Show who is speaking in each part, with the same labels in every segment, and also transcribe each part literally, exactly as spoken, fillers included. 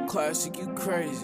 Speaker 1: Classic, you crazy.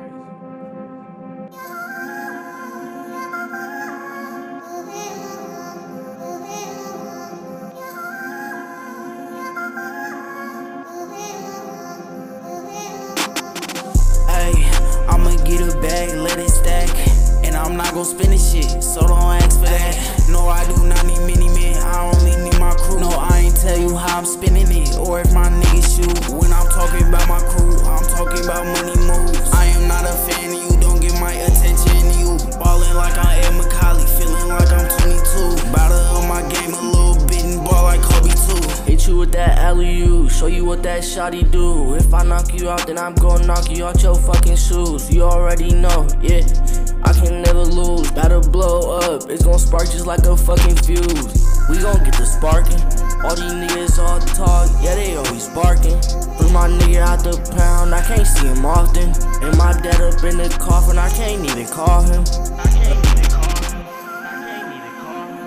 Speaker 1: I'ma get a bag, let it stack, and I'm not gon' spend this shit, so don't ask for that. No, I do not need many men, I only need my crew. No, I ain't tell you how I'm spending it, or if my niggas shoot. When I'm talking about my crew, I'm talking about money moves. I am not a fan of you, don't get my attention. You ballin' like I am Macaulay, feeling like I'm twenty-two. Bout to up my game a little bit and ball like Kobe too.
Speaker 2: Hit you with that alley-oop, show you what that shotty do. If I knock you out, then I'm gon' knock you out your fucking shoes. You already know, yeah, I can never lose. Gotta blow up, it's gon' spark just like a fucking fuse. We gon' get the sparking. All these niggas all talk, yeah, they always barking. Bring my nigga out the pound, I can't see him often. And my dad up in the coffin, I can't even call him. I can't even call him. I can't even call him.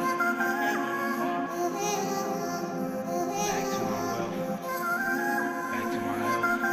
Speaker 1: Back to my wealth. Back to my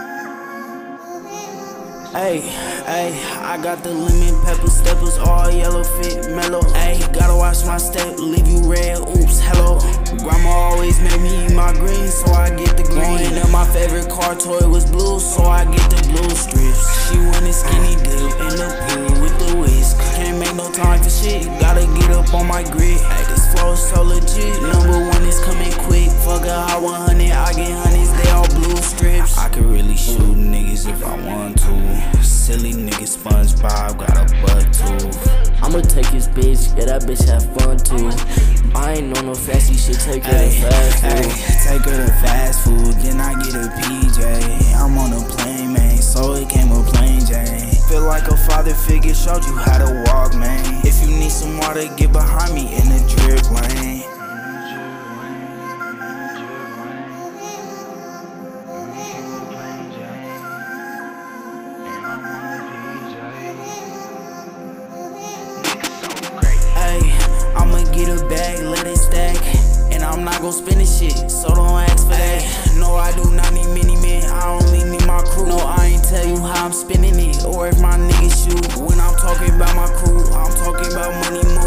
Speaker 1: health. Hey, hey, I got the lemon pepper steppers, all yellow fit mellow. Hey, gotta watch my step, leave you red, oops, hello. Grandma always made me eat my greens, so I get the green. And my favorite car toy was blue, so I get the blue strips. She wanted skinny dip in the pool with the whisk. Can't make no time for shit, gotta get up on my grid. Hey, this flow is so legit, number one is coming quick. Fuck a hot one hundred, I get honeys, they all blue strips. I could really shoot niggas if I want to. Silly nigga SpongeBob got a butt tooth.
Speaker 2: I'ma take his bitch, yeah, that bitch have fun too. I ain't on no fancy shit, take her to fast food.
Speaker 1: Ay, take her to fast food, then I get a P J. I'm on a plane, man, so it came a plain Jane. Feel like a father figure showed you how to walk, man. If you need some water, get behind me in the drip lane. Get a bag, let it stack, and I'm not gon' spend this shit, so don't ask for that. No, I do not need many men, I only need my crew. No, I ain't tell you how I'm spending it, or if my niggas shoot. When I'm talking about my crew, I'm talking about money.